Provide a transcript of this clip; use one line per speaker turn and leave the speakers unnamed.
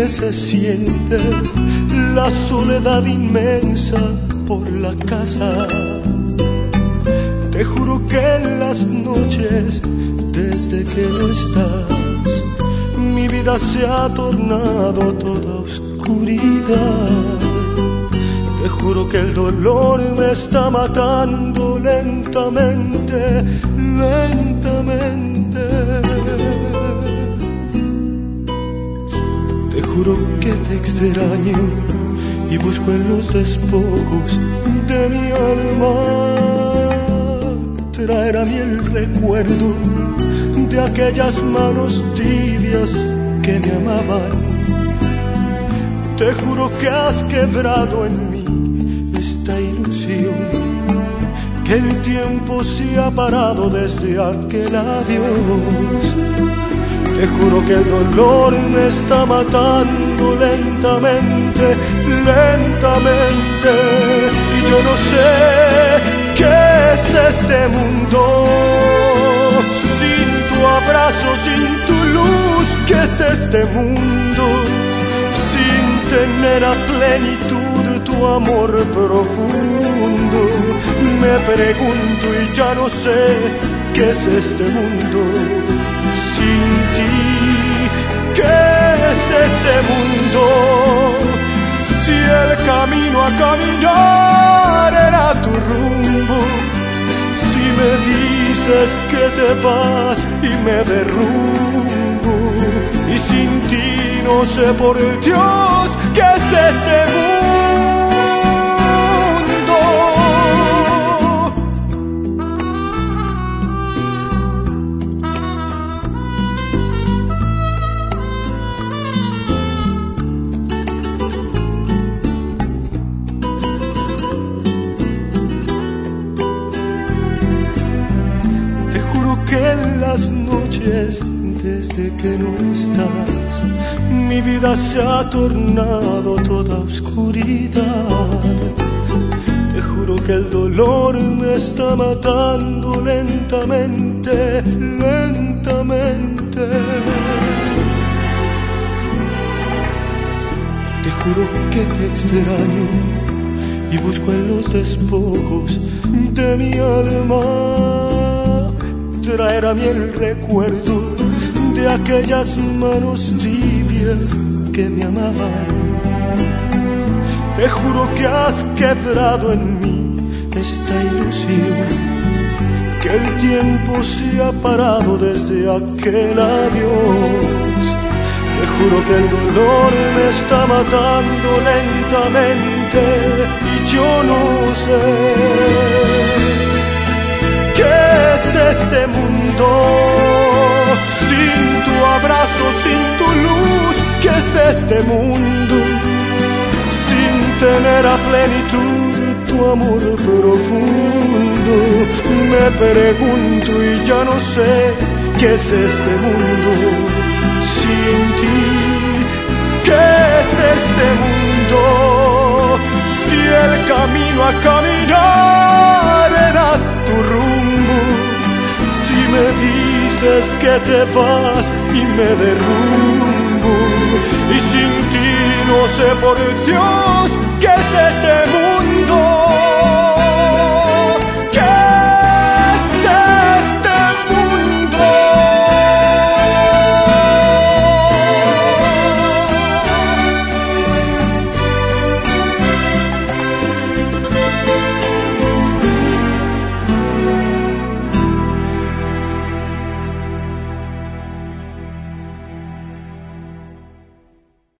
que se siente la soledad inmensa por la casa. Te juro que en las noches, desde que no estás, mi vida se ha tornado toda oscuridad. Te juro que el dolor me está matando lentamente, lentamente. Te juro que te extraño y busco en los despojos de mi alma traer a mí el recuerdo de aquellas manos tibias que me amaban. Te juro que has quebrado en mí esta ilusión, que el tiempo se ha parado desde aquel adiós. Te juro que el dolor me está matando lentamente, lentamente. Y yo no sé qué es este mundo sin tu abrazo, sin tu luz. ¿Qué es este mundo sin tener a plenitud tu amor profundo? Me pregunto y ya no sé qué es este mundo sin ti. ¿Qué es este mundo si el camino a caminar era tu rumbo? Si me dices que te vas y me derrumbo, y sin ti no sé por Dios qué es este mundo. En las noches, desde que no estás, mi vida se ha tornado toda oscuridad. Te juro que el dolor me está matando lentamente, lentamente. Te juro que te extraño y busco en los despojos de mi alma traer a mí el recuerdo de aquellas manos tibias que me amaban. Te juro que has quebrado en mí esta ilusión, que el tiempo se ha parado desde aquel adiós. Te juro que el dolor me está matando lentamente y yo no sé ¿qué es este mundo sin tu abrazo, sin tu luz? ¿Qué es este mundo sin tener a plenitud tu amor profundo? Me pregunto y ya no sé qué es este mundo sin ti. ¿Qué es este mundo si el camino a caminar era tu rumbo? Si me dices que te vas y me derrumbo, y sin ti no sé por Dios qué es este mundo.